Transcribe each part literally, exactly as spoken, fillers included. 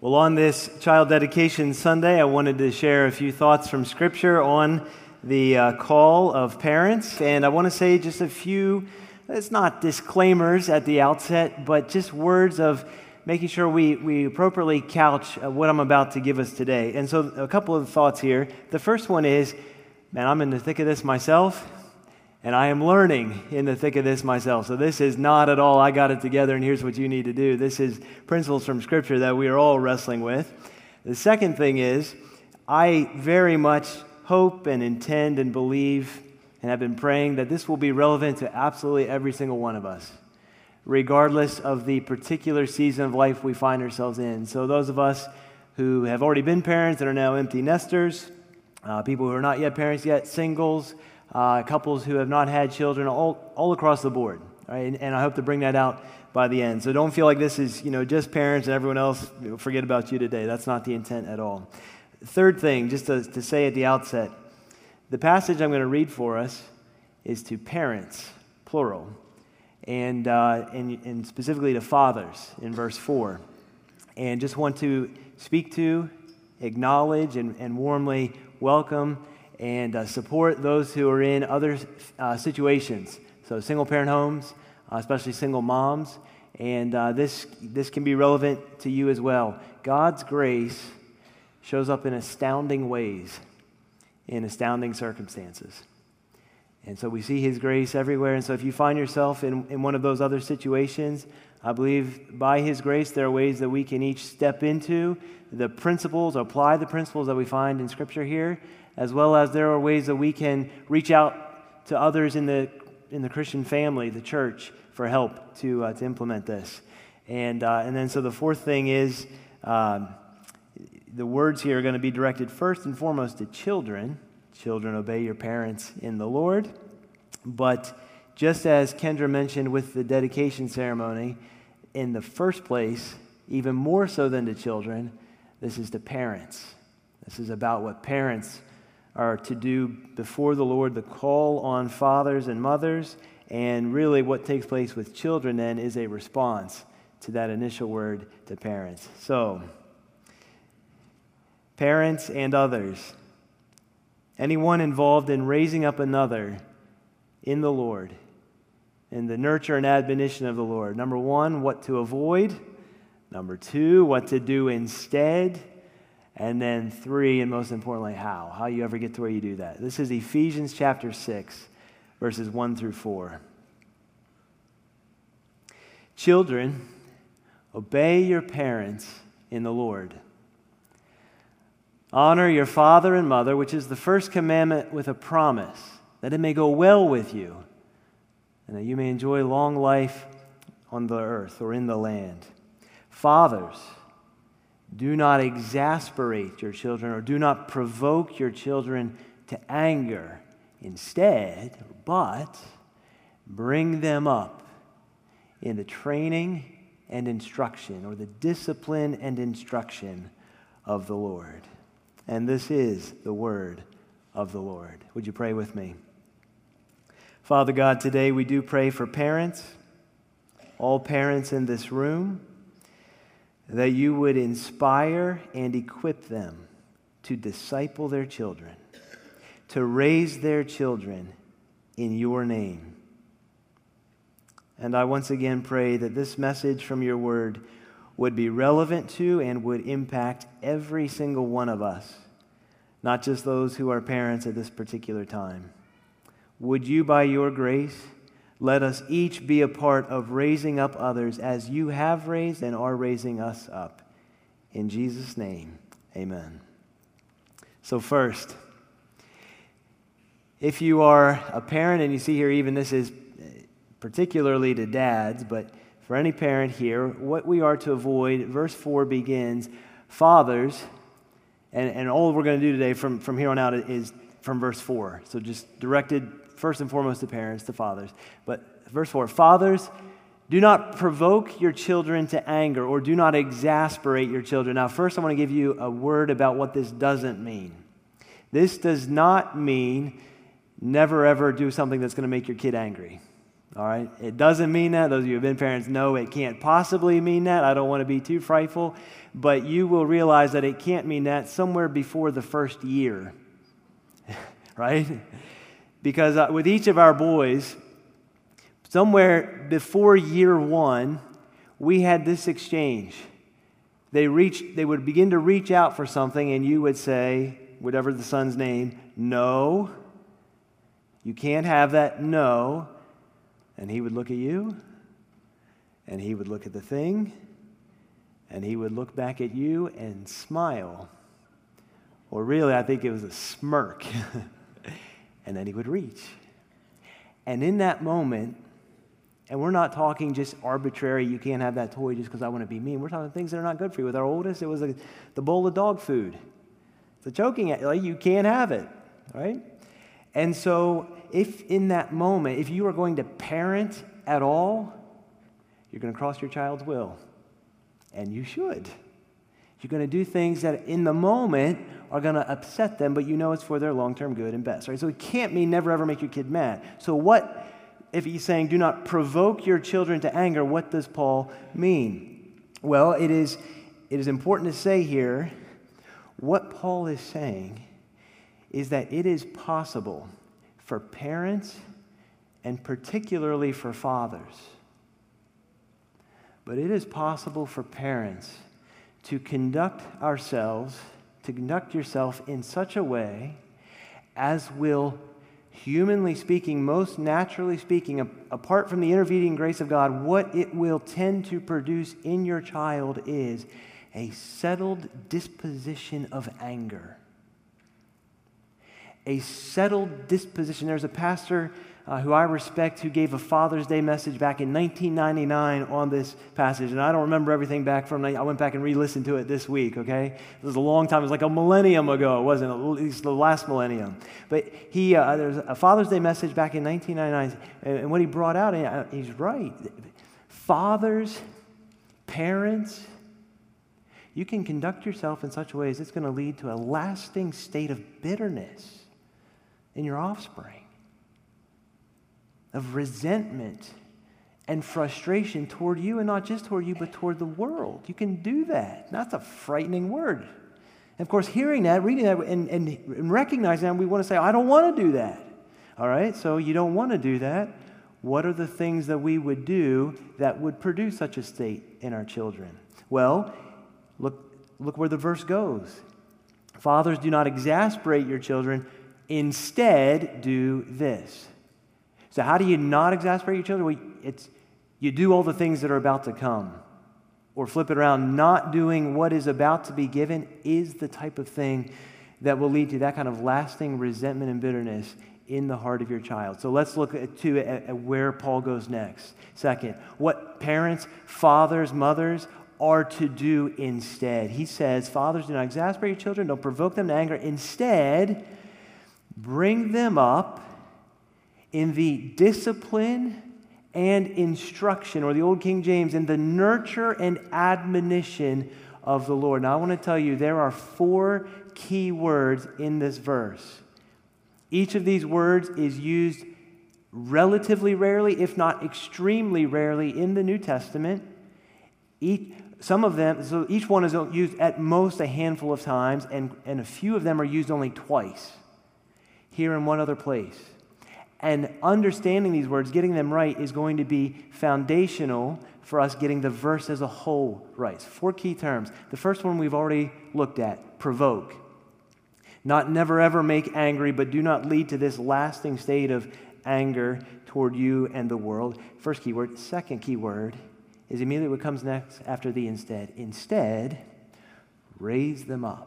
Well, on this Child Dedication Sunday, I wanted to share a few thoughts from Scripture on the uh, call of parents. And I want to say just a few, it's not disclaimers at the outset, but just words of making sure we, we appropriately couch uh, what I'm about to give us today. And so a couple of thoughts here. The first one is, man, I'm in the thick of this myself. And I am learning in the thick of this myself. So this is not at all, I got it together and here's what you need to do. This is principles from Scripture that we are all wrestling with. The second thing is, I very much hope and intend and believe and have been praying that this will be relevant to absolutely every single one of us, regardless of the particular season of life we find ourselves in. So those of us who have already been parents and are now empty nesters, uh, people who are not yet parents yet, singles, Uh, couples who have not had children, all all across the board, right? And, and I hope to bring that out by the end. So don't feel like this is, you know, just parents and everyone else, you know, forget about you today. That's not the intent at all. Third thing, just to, to say at the outset, the passage I'm going to read for us is to parents, plural, and, uh, and, and specifically to fathers in verse four. And just want to speak to, acknowledge, and, and warmly welcome and uh, support those who are in other uh, situations. So single-parent homes, uh, especially single moms, and uh, this this can be relevant to you as well. God's grace shows up in astounding ways, in astounding circumstances. And so we see His grace everywhere, and so if you find yourself in, in one of those other situations, I believe by His grace there are ways that we can each step into the principles, apply the principles that we find in Scripture here, as well as there are ways that we can reach out to others in the in the Christian family, the church, for help to uh, to implement this. And uh, and then so the fourth thing is um, the words here are going to be directed first and foremost to children. Children, obey your parents in the Lord. But just as Kendra mentioned with the dedication ceremony, in the first place, even more so than to children, this is to parents. This is about what parents are to do before the Lord, the call on fathers and mothers, and really what takes place with children then is a response to that initial word to parents. So, parents and others, anyone involved in raising up another in the Lord, in the nurture and admonition of the Lord. Number one, what to avoid. Number two, what to do instead. And then three, and most importantly, how. How you ever get to where you do that. This is Ephesians chapter six, verses one through four. Children, obey your parents in the Lord. Honor your father and mother, which is the first commandment with a promise, that it may go well with you, and that you may enjoy long life on the earth or in the land. Fathers, do not exasperate your children, or do not provoke your children to anger. Instead, but bring them up in the training and instruction, or the discipline and instruction of the Lord. And this is the word of the Lord. Would you pray with me? Father God, today we do pray for parents, all parents in this room, that you would inspire and equip them to disciple their children, to raise their children in your name. And I once again pray that this message from your word would be relevant to and would impact every single one of us, not just those who are parents at this particular time. Would you, by your grace, let us each be a part of raising up others as you have raised and are raising us up. In Jesus' name, amen. So first, if you are a parent, and you see here even this is particularly to dads, but for any parent here, what we are to avoid, verse four begins, fathers, and, and all we're going to do today from, from here on out is from verse four. So just directed first and foremost to parents, to fathers. But verse four, fathers, do not provoke your children to anger, or do not exasperate your children. Now, first I want to give you a word about what this doesn't mean. This does not mean never ever do something that's going to make your kid angry. All right? It doesn't mean that. Those of you who have been parents know it can't possibly mean that. I don't want to be too frightful. But you will realize that it can't mean that somewhere before the first year. Right? Because uh, with each of our boys, somewhere before year one, we had this exchange. They reached, they would begin to reach out for something, and you would say, whatever the son's name, no, you can't have that, no. And he would look at you, and he would look at the thing, and he would look back at you and smile. Or really, I think it was a smirk. And then he would reach. And in that moment, and we're not talking just arbitrary, you can't have that toy just because I want to be mean. We're talking things that are not good for you. With our oldest, it was a, the bowl of dog food. It's a choking, like you can't have it, right? And so if in that moment, if you are going to parent at all, you're going to cross your child's will. And you should. You're going to do things that in the moment are going to upset them, but you know it's for their long-term good and best, right? So it can't mean never ever make your kid mad. So what, if he's saying do not provoke your children to anger, what does Paul mean? Well, it is, it is important to say here, what Paul is saying is that it is possible for parents and particularly for fathers, but it is possible for parents to conduct ourselves, to conduct yourself in such a way as will, humanly speaking, most naturally speaking, a- apart from the intervening grace of God, what it will tend to produce in your child is a settled disposition of anger. A settled disposition. There's a pastor uh, who I respect who gave a Father's Day message back in nineteen ninety-nine on this passage, and I don't remember everything back from, I went back and re-listened to it this week, okay? It was a long time, it was like a millennium ago, it wasn't, at least the last millennium. But he, uh, there's a Father's Day message back in nineteen ninety-nine, and, and what he brought out, and he's right, fathers, parents, you can conduct yourself in such ways it's going to lead to a lasting state of bitterness in your offspring, of resentment and frustration toward you, and not just toward you, but toward the world. You can do that. That's a frightening word. And of course, hearing that, reading that, and, and, and recognizing that, we want to say, I don't want to do that. All right, so you don't want to do that. What are the things that we would do that would produce such a state in our children? Well, look, look where the verse goes. Fathers, do not exasperate your children. Instead, do this. So how do you not exasperate your children? Well, it's, you do all the things that are about to come. Or flip it around, not doing what is about to be given is the type of thing that will lead to that kind of lasting resentment and bitterness in the heart of your child. So let's look at, to, at, at where Paul goes next. Second, what parents, fathers, mothers are to do instead. He says, fathers, do not exasperate your children, don't provoke them to anger. Instead, bring them up in the discipline and instruction, or the old King James, in the nurture and admonition of the Lord. Now, I want to tell you, there are four key words in this verse. Each of these words is used relatively rarely, if not extremely rarely, in the New Testament. Each, some of them, so each one is used at most a handful of times, and, and a few of them are used only twice, here in one other place. And understanding these words, getting them right, is going to be foundational for us getting the verse as a whole right. Four key terms. The first one we've already looked at, provoke. Not never ever make angry, but do not lead to this lasting state of anger toward you and the world. First key word. Second key word is immediately what comes next after the instead. Instead, raise them up.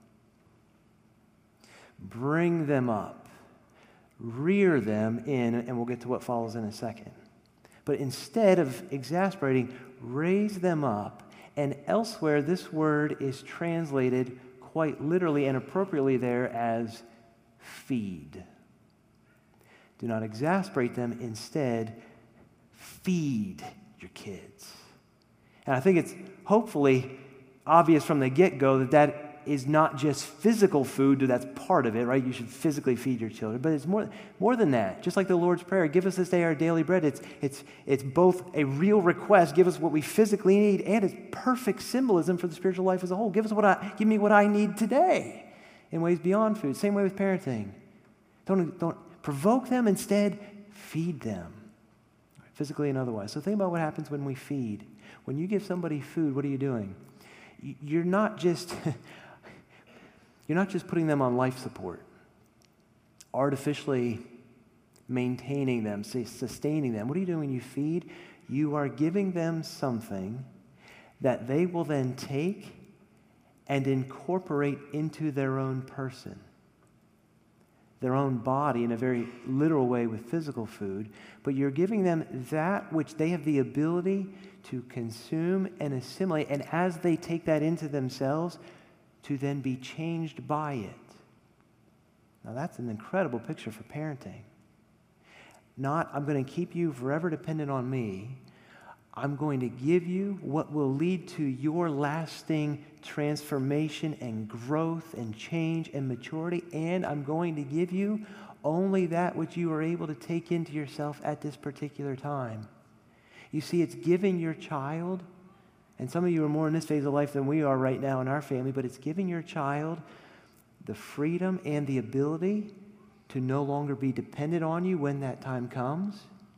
Bring them up. Rear them in, and we'll get to what follows in a second. But instead of exasperating, raise them up. And elsewhere, this word is translated quite literally and appropriately there as feed. Do not exasperate them. Instead, feed your kids. And I think it's hopefully obvious from the get-go that that is not just physical food, that's part of it, right? You should physically feed your children, but it's more, more than that. Just like the Lord's Prayer, give us this day our daily bread. It's, it's, it's both a real request, give us what we physically need, and it's perfect symbolism for the spiritual life as a whole. Give us what I, give me what I need today in ways beyond food. Same way with parenting. Don't, don't provoke them, instead feed them, physically and otherwise. So think about what happens when we feed. When you give somebody food, what are you doing? You're not just you're not just putting them on life support, artificially maintaining them, sustaining them. What are you doing when you feed? You are giving them something that they will then take and incorporate into their own person, their own body in a very literal way with physical food, but you're giving them that which they have the ability to consume and assimilate, and as they take that into themselves, to then be changed by it. Now that's an incredible picture for parenting. Not, I'm going to keep you forever dependent on me. I'm going to give you what will lead to your lasting transformation and growth and change and maturity, and I'm going to give you only that which you are able to take into yourself at this particular time. You see, it's giving your child, and some of you are more in this phase of life than we are right now in our family, but it's giving your child the freedom and the ability to no longer be dependent on you when that time comes,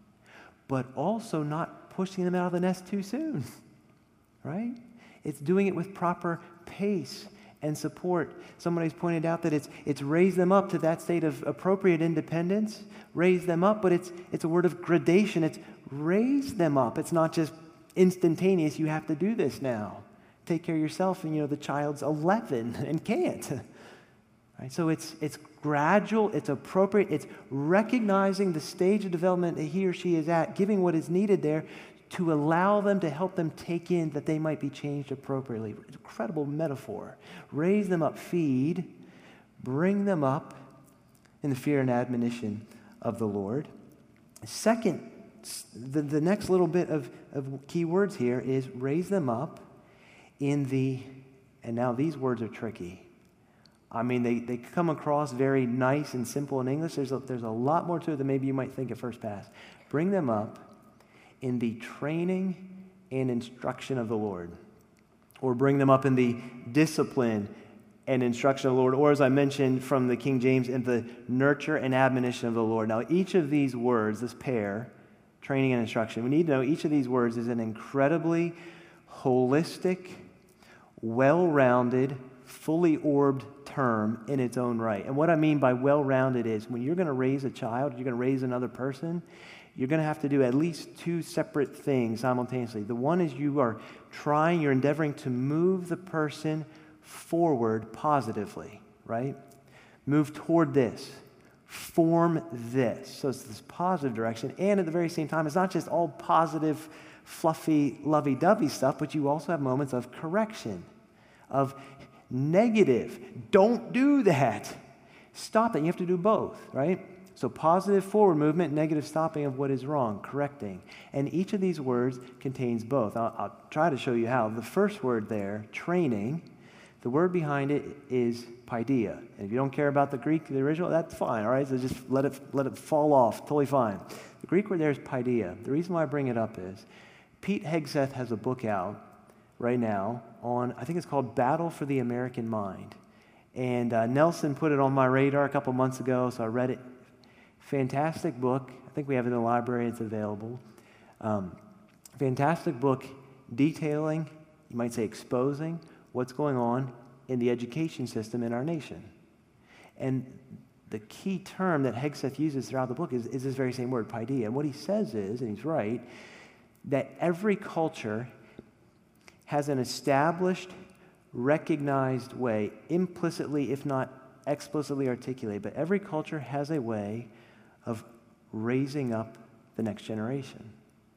but also not pushing them out of the nest too soon, right? It's doing it with proper pace and support. Somebody's pointed out that it's it's raised them up to that state of appropriate independence, raise them up, but it's it's a word of gradation. It's raise them up. It's not just instantaneous, you have to do this now. Take care of yourself, and you know the child's eleven and can't. Right? So it's it's gradual, it's appropriate, it's recognizing the stage of development that he or she is at, giving what is needed there to allow them, to help them take in that they might be changed appropriately. Incredible metaphor. Raise them up, feed, bring them up in the fear and admonition of the Lord. Second, the, the next little bit of, of key words here is raise them up in the, and now these words are tricky. I mean, they, they come across very nice and simple in English. There's a, there's a lot more to it than maybe you might think at first pass. Bring them up in the training and instruction of the Lord. Or bring them up in the discipline and instruction of the Lord. Or as I mentioned from the King James, in the nurture and admonition of the Lord. Now, each of these words, this pair, training and instruction, we need to know each of these words is an incredibly holistic, well-rounded, fully orbed term in its own right. And what I mean by well-rounded is when you're going to raise a child, you're going to raise another person, you're going to have to do at least two separate things simultaneously. The one is you are trying, you're endeavoring to move the person forward positively, right? Move toward this. Form this. So it's this positive direction. And at the very same time, it's not just all positive, fluffy, lovey-dovey stuff, but you also have moments of correction, of negative. Don't do that. Stop it. You have to do both, right? So positive forward movement, negative stopping of what is wrong, correcting. And each of these words contains both. I'll, I'll try to show you how. The first word there, training, the word behind it is paideia. And if you don't care about the Greek, the original, that's fine, all right? So just let it, let it fall off, totally fine. The Greek word there is paideia. The reason why I bring it up is Pete Hegseth has a book out right now on, I think it's called Battle for the American Mind. And uh, Nelson put it on my radar a couple months ago, so I read it. Fantastic book. I think we have it in the library. It's available. Um, fantastic book detailing, you might say exposing, what's going on in the education system in our nation. And the key term that Hegseth uses throughout the book is, is this very same word, paideia. And what he says is, and he's right, that every culture has an established, recognized way, implicitly, if not explicitly articulated, but every culture has a way of raising up the next generation,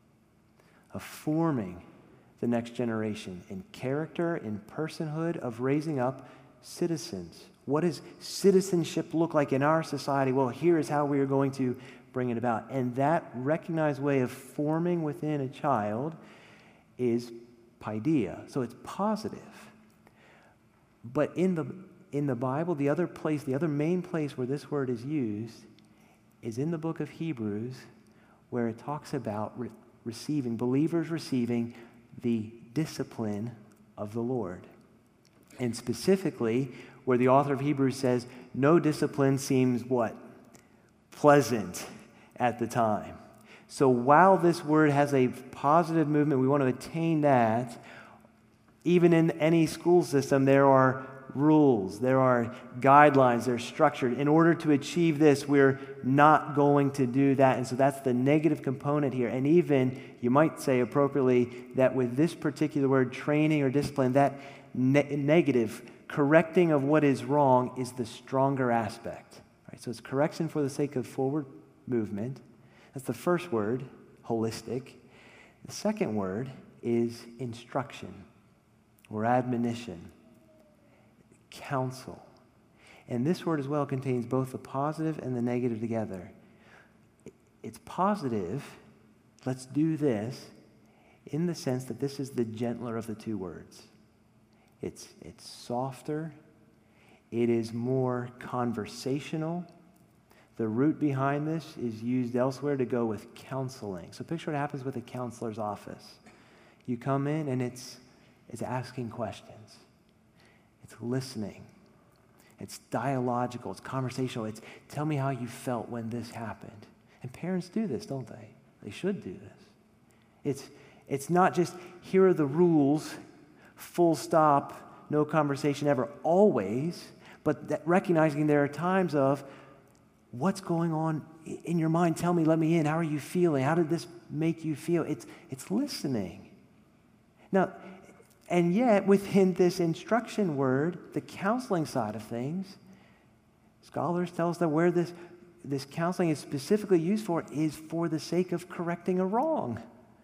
of forming the next generation in character, in personhood, of raising up citizens. What does citizenship look like in our society? Well, here is how we are going to bring it about. And that recognized way of forming within a child is paideia. So it's positive. But in the in the Bible, the other place, the other main place where this word is used is in the book of Hebrews, where it talks about re- receiving, believers receiving the discipline of the Lord. And specifically, where the author of Hebrews says, no discipline seems what? Pleasant at the time. So while this word has a positive movement, we want to attain that. Even in any school system, there are rules, there are guidelines, they're structured. In order to achieve this, we're not going to do that. And so that's the negative component here. And even, you might say appropriately, that with this particular word, training or discipline, that ne- negative, correcting of what is wrong is the stronger aspect. Right? So it's correction for the sake of forward movement. That's the first word, holistic. The second word is instruction or admonition, counsel. And this word as well contains both the positive and the negative together. It's positive, let's do this, in the sense that this is the gentler of the two words. It's, it's softer, it is more conversational. The root behind this is used elsewhere to go with counseling. So picture what happens with a counselor's office. You come in and it's, it's asking questions. It's listening. It's dialogical. It's conversational. It's tell me how you felt when this happened. And parents do this, don't they? They should do this. It's, it's not just here are the rules, full stop, no conversation ever, always, but that recognizing there are times of what's going on in your mind? Tell me, let me in. How are you feeling? How did this make you feel? It's, it's listening. Now, and yet within this instruction word, the counseling side of things, scholars tell us that where this, this counseling is specifically used for is for the sake of correcting a wrong,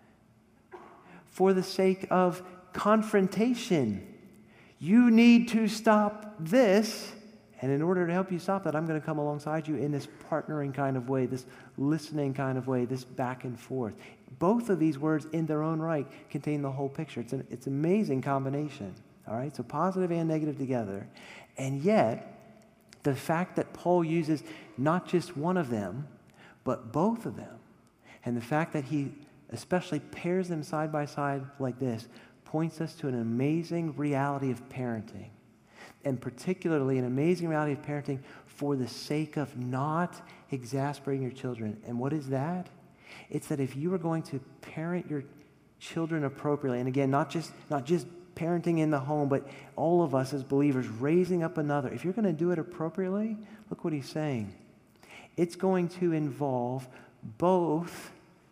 for the sake of confrontation. You need to stop this. And in order to help you stop that, I'm going to come alongside you in this partnering kind of way, this listening kind of way, this back and forth. Both of these words in their own right contain the whole picture. It's an it's an amazing combination, all right? So positive and negative together. And yet, the fact that Paul uses not just one of them, but both of them, and the fact that he especially pairs them side by side like this, points us to an amazing reality of parenting. And particularly an amazing reality of parenting for the sake of not exasperating your children. And what is that? It's that if you are going to parent your children appropriately, and again, not just not just parenting in the home, but all of us as believers raising up another, if you're going to do it appropriately, look what he's saying. It's going to involve both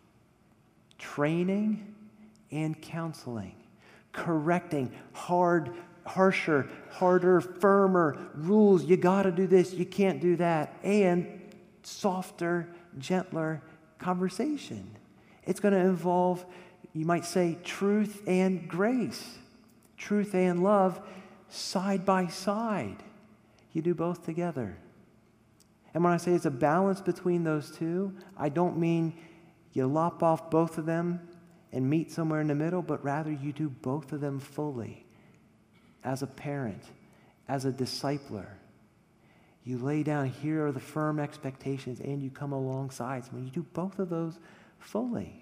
training and counseling, correcting hard harsher, harder, firmer rules. You got to do this, you can't do that, and softer, gentler conversation. It's going to involve, you might say, truth and grace, truth and love side by side. You do both together. And when I say it's a balance between those two, I don't mean you lop off both of them and meet somewhere in the middle, but rather you do both of them fully. As a parent, as a discipler, you lay down, here are the firm expectations, and you come alongside. So when you do both of those fully.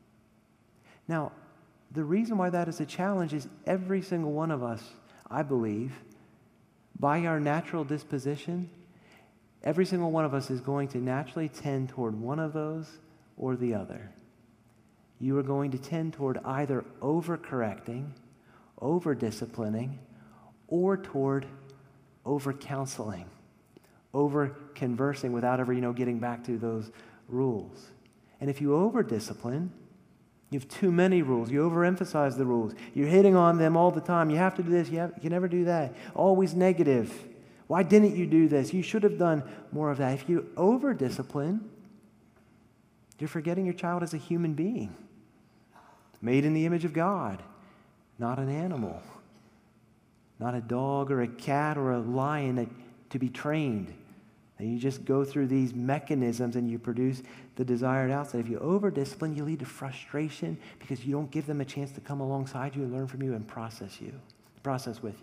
Now, the reason why that is a challenge is every single one of us, I believe, by our natural disposition, every single one of us is going to naturally tend toward one of those or the other. You are going to tend toward either overcorrecting, over-disciplining, or toward over-counseling, over-conversing without ever, you know, getting back to those rules. And if you over-discipline, you have too many rules. You overemphasize the rules. You're hitting on them all the time. You have to do this. You, have, you can never do that. Always negative. Why didn't you do this? You should have done more of that. If you over-discipline, you're forgetting your child as a human being, made in the image of God, not an animal. Not a dog or a cat or a lion that, to be trained. And you just go through these mechanisms and you produce the desired outcome. If you over-discipline, you lead to frustration because you don't give them a chance to come alongside you and learn from you and process you, process with you.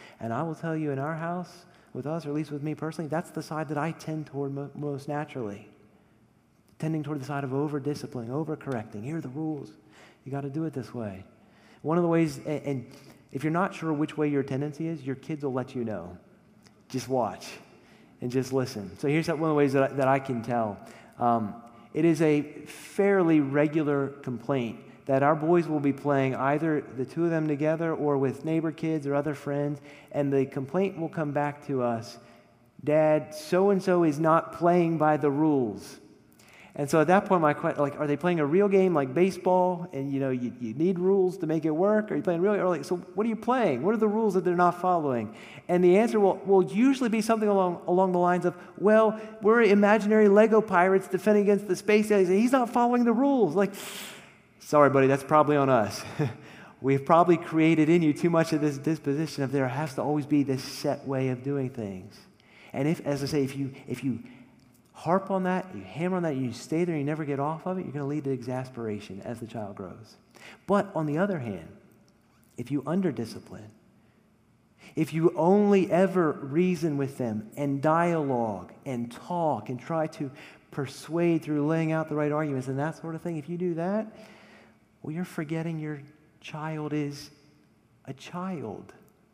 And I will tell you, in our house, with us, or at least with me personally, that's the side that I tend toward mo- most naturally. Tending toward the side of over-disciplining, over-correcting. Here are the rules. You got to do it this way. One of the ways, and, and if you're not sure which way your tendency is, your kids will let you know. Just watch and just listen. So here's one of the ways that I, that I can tell. Um, it is a fairly regular complaint that our boys will be playing either the two of them together or with neighbor kids or other friends, and the complaint will come back to us, Dad, so-and-so is not playing by the rules. And so at that point, my question, like, are they playing a real game like baseball, and you know you, you need rules to make it work? Or are you playing real? Or like, so what are you playing? What are the rules that they're not following? And the answer will, will usually be something along along the lines of, well, we're imaginary Lego pirates defending against the space aliens, and he's not following the rules. Like, sorry, buddy, that's probably on us. We've probably created in you too much of this disposition of there has to always be this set way of doing things. And if, as I say, if you if you harp on that, you hammer on that, you stay there, you never get off of it, you're going to lead to exasperation as the child grows. But on the other hand, if you under-discipline, if you only ever reason with them and dialogue and talk and try to persuade through laying out the right arguments and that sort of thing, if you do that, well, you're forgetting your child is a child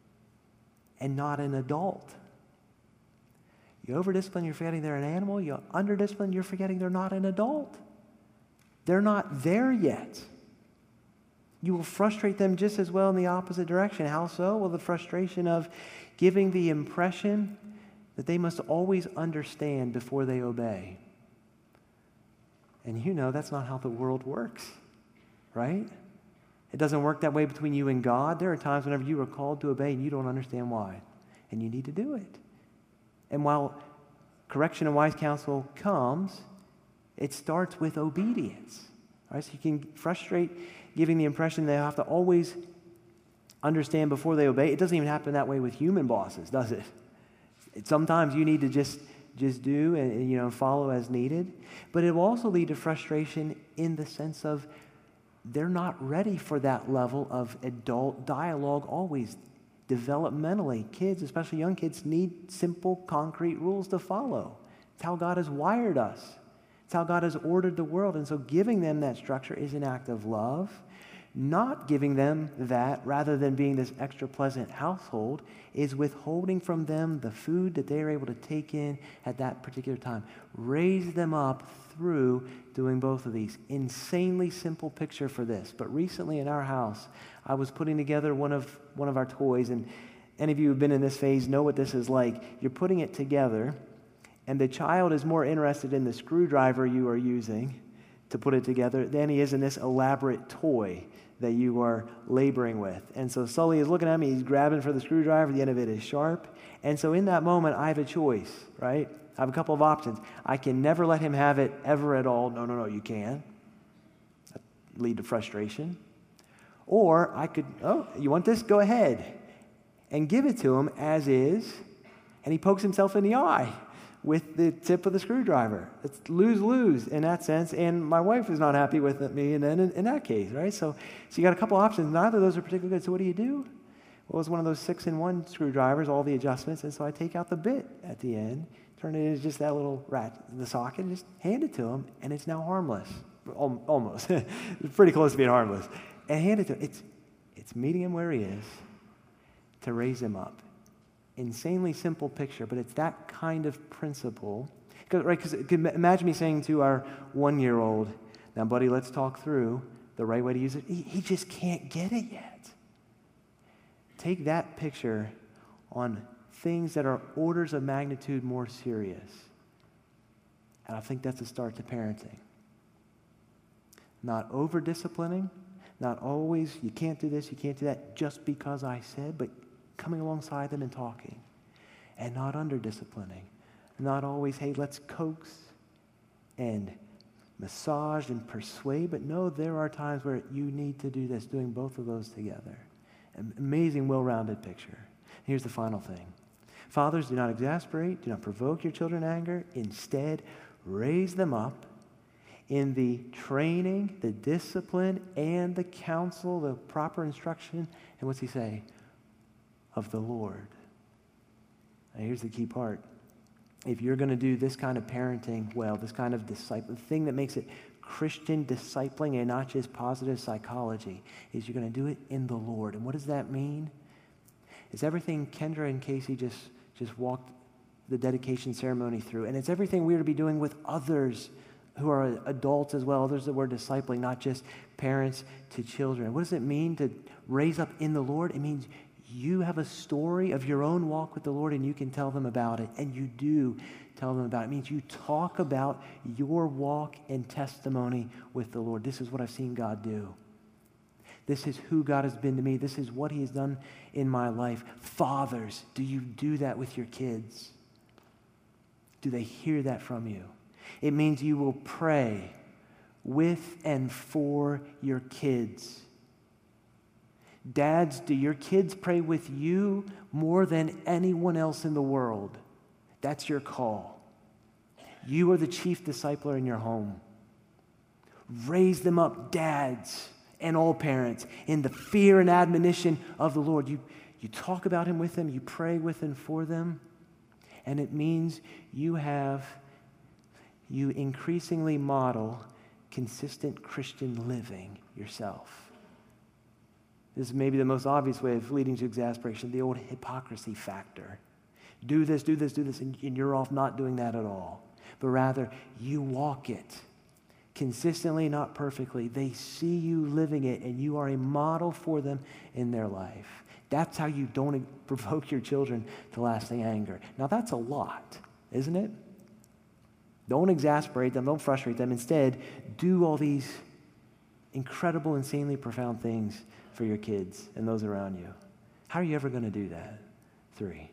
and not an adult. You over-discipline, you're forgetting they're an animal. You under-discipline, you're forgetting they're not an adult. They're not there yet. You will frustrate them just as well in the opposite direction. How so? Well, the frustration of giving the impression that they must always understand before they obey. And you know that's not how the world works, right? It doesn't work that way between you and God. There are times whenever you are called to obey and you don't understand why, and you need to do it. And while correction and wise counsel comes, it starts with obedience. Right? So you can frustrate giving the impression they have to always understand before they obey. It doesn't even happen that way with human bosses, does it? It sometimes you need to just, just do and, and you know follow as needed. But it will also lead to frustration in the sense of they're not ready for that level of adult dialogue always. Developmentally, kids, especially young kids, need simple, concrete rules to follow. It's how God has wired us. It's how God has ordered the world. And so giving them that structure is an act of love. Not giving them that, rather than being this extra pleasant household, is withholding from them the food that they are able to take in at that particular time. Raise them up through doing both of these. Insanely simple picture for this. But recently in our house, I was putting together one of one of our toys, and any of you who have been in this phase know what this is like. You're putting it together, and the child is more interested in the screwdriver you are using to put it together than he is in this elaborate toy that you are laboring with. And so Sully is looking at me, he's grabbing for the screwdriver, the end of it is sharp. And so in that moment, I have a choice, right? I have a couple of options. I can never let him have it ever at all. No, no, no, you can. That lead to frustration. Or I could, oh, you want this? Go ahead. And give it to him as is, and he pokes himself in the eye with the tip of the screwdriver. It's lose-lose in that sense, and my wife is not happy with me and then in, in that case, right? So, so you got a couple options. Neither of those are particularly good. So what do you do? Well, it's one of those six-in-one screwdrivers, all the adjustments, and so I take out the bit at the end, turn it into just that little rat in the socket, and just hand it to him, and it's now harmless. Almost. It's pretty close to being harmless. And hand it to him. It's, it's meeting him where he is to raise him up. Insanely simple picture, but it's that kind of principle. Cause, right? Because imagine me saying to our one-year-old, now, buddy, let's talk through the right way to use it. He, he just can't get it yet. Take that picture on things that are orders of magnitude more serious. And I think that's a start to parenting. Not over-disciplining, not always, you can't do this, you can't do that, just because I said, but coming alongside them and talking. And not under-disciplining. Not always, hey, let's coax and massage and persuade, but no, there are times where you need to do this, doing both of those together. An amazing, well-rounded picture. Here's the final thing. Fathers, do not exasperate, do not provoke your children to anger. Instead, raise them up in the training, the discipline, and the counsel, the proper instruction. And what's he say? of the Lord. Now here's the key part. If you're going to do this kind of parenting well, this kind of disciple, the thing that makes it Christian discipling and not just positive psychology, is you're going to do it in the Lord. And what does that mean? It's everything Kendra and Casey just, just walked the dedication ceremony through. And it's everything we are to be doing with others who are adults as well, others that we're discipling, not just parents to children. What does it mean to raise up in the Lord? It means you have a story of your own walk with the Lord and you can tell them about it. And you do tell them about it. It means you talk about your walk and testimony with the Lord. This is what I've seen God do. This is who God has been to me. This is what he has done in my life. Fathers, do you do that with your kids? Do they hear that from you? It means you will pray with and for your kids. Dads, do your kids pray with you more than anyone else in the world? That's your call. You are the chief discipler in your home. Raise them up, dads and all parents, in the fear and admonition of the Lord. You, you talk about him with them, you pray with and for them, and it means you have, you increasingly model consistent Christian living yourself. This is maybe the most obvious way of leading to exasperation, the old hypocrisy factor. Do this, do this, do this, and, and you're off not doing that at all. But rather, you walk it. Consistently, not perfectly. They see you living it, and you are a model for them in their life. That's how you don't provoke your children to lasting anger. Now, that's a lot, isn't it? Don't exasperate them. Don't frustrate them. Instead, do all these incredible, insanely profound things for your kids and those around you. How are you ever going to do that? Three.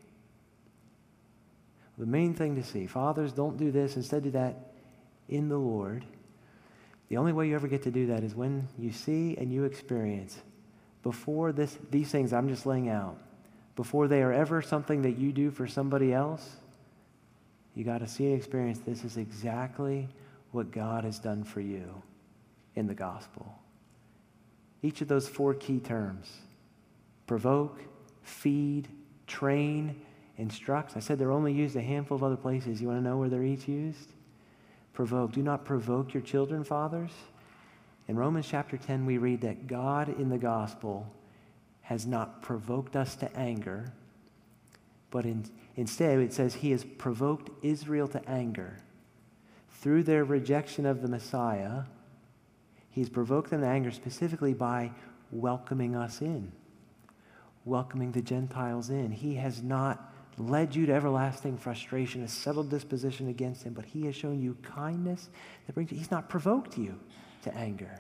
The main thing to see, fathers, don't do this. Instead, do that in the Lord. The only way you ever get to do that is when you see and you experience, before this, these things I'm just laying out, before they are ever something that you do for somebody else, you got to see and experience this is exactly what God has done for you in the gospel. Each of those four key terms, provoke, feed, train, instruct. I said they're only used a handful of other places. You want to know where they're each used? Provoke. Do not provoke your children, fathers. In Romans chapter ten, we read that God in the gospel has not provoked us to anger, but in, instead it says he has provoked Israel to anger. Through their rejection of the Messiah, he's provoked them to anger specifically by welcoming us in, welcoming the Gentiles in. He has not led you to everlasting frustration, a settled disposition against him, but he has shown you kindness that brings you. He's not provoked you to anger.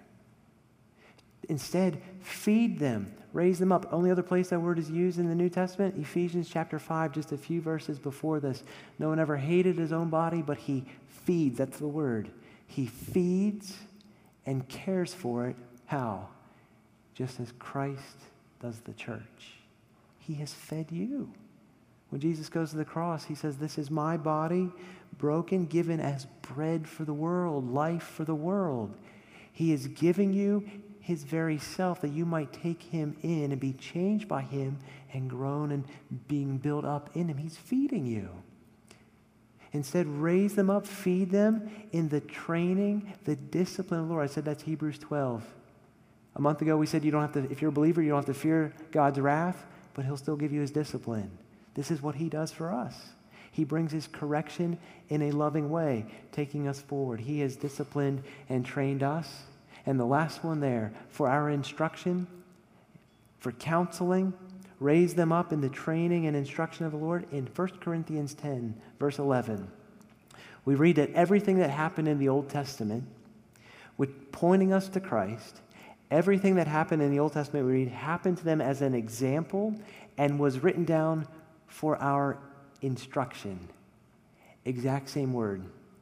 Instead, feed them, raise them up. Only other place that word is used in the New Testament, Ephesians chapter five, just a few verses before this. No one ever hated his own body, but he feeds. That's the word. He feeds and cares for it. How? Just as Christ does the church. He has fed you. When Jesus goes to the cross, he says, this is my body broken, given as bread for the world, life for the world. He is giving you his very self that you might take him in and be changed by him and grown and being built up in him. He's feeding you. Instead, raise them up, feed them in the training, the discipline of the Lord. I said that's Hebrews twelve. A month ago, we said you don't have to, if you're a believer, you don't have to fear God's wrath, but he'll still give you his discipline. This is what he does for us. He brings his correction in a loving way, taking us forward. He has disciplined and trained us. And the last one there, for our instruction, for counseling, raise them up in the training and instruction of the Lord. In First Corinthians ten, verse eleven, we read that everything that happened in the Old Testament, with pointing us to Christ, everything that happened in the Old Testament we read happened to them as an example and was written down for our instruction. Exact same word.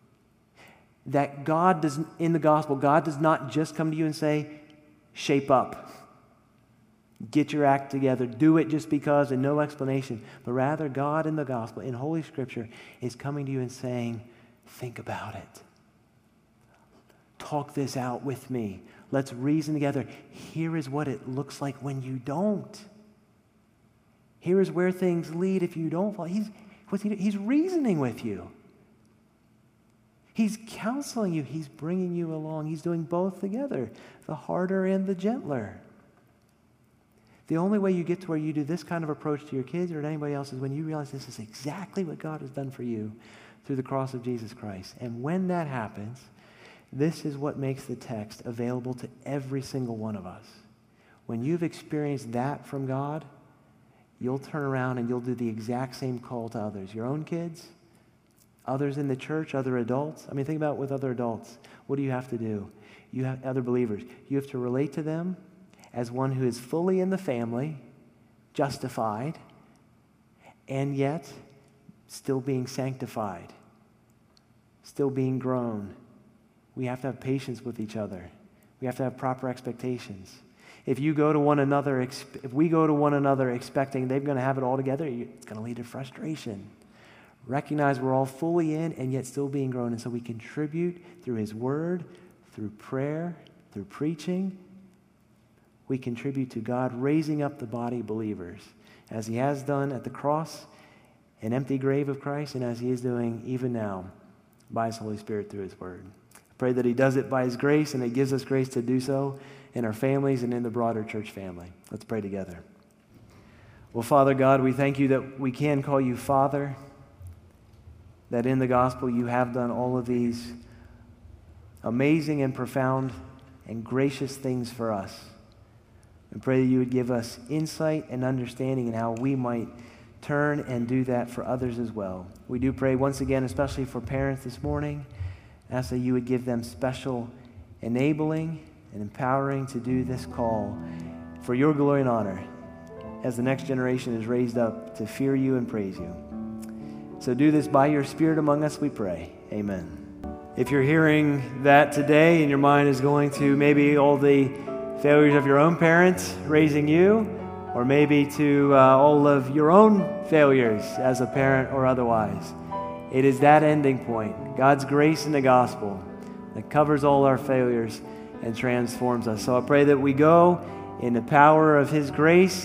That God does, in the gospel, God does not just come to you and say, shape up. Get your act together. Do it just because and no explanation. But rather, God in the gospel, in Holy Scripture, is coming to you and saying, think about it. Talk this out with me. Let's reason together. Here is what it looks like when you don't. Here is where things lead if you don't follow. He's, what's he, he's reasoning with you. He's counseling you. He's bringing you along. He's doing both together, the harder and the gentler. The only way you get to where you do this kind of approach to your kids or to anybody else is when you realize this is exactly what God has done for you through the cross of Jesus Christ. And when that happens, this is what makes the text available to every single one of us. When you've experienced that from God, you'll turn around and you'll do the exact same call to others. Your own kids, others in the church, other adults. I mean, think about it with other adults. What do you have to do? You have other believers. You have to relate to them as one who is fully in the family, justified, and yet still being sanctified, still being grown. We have to have patience with each other. We have to have proper expectations. If you go to one another, if we go to one another expecting they're going to have it all together, it's going to lead to frustration. Recognize we're all fully in and yet still being grown, and so we contribute through His Word, through prayer, through preaching. We contribute to God raising up the body of believers, as He has done at the cross, an empty grave of Christ, and as He is doing even now by His Holy Spirit through His Word. I pray that He does it by His grace, and it gives us grace to do so in our families and in the broader church family. Let's pray together. Well, Father God, we thank You that we can call You Father, that in the gospel You have done all of these amazing and profound and gracious things for us. And pray that You would give us insight and understanding in how we might turn and do that for others as well. We do pray once again, especially for parents this morning, ask that You would give them special enabling and empowering to do this call for Your glory and honor as the next generation is raised up to fear You and praise You. So do this by Your Spirit among us, we pray. Amen. If you're hearing that today and your mind is going to maybe all the failures of your own parents raising you, or maybe to uh, all of your own failures as a parent or otherwise, it is that ending point, God's grace in the gospel, that covers all our failures and transforms us. So I pray that we go in the power of His grace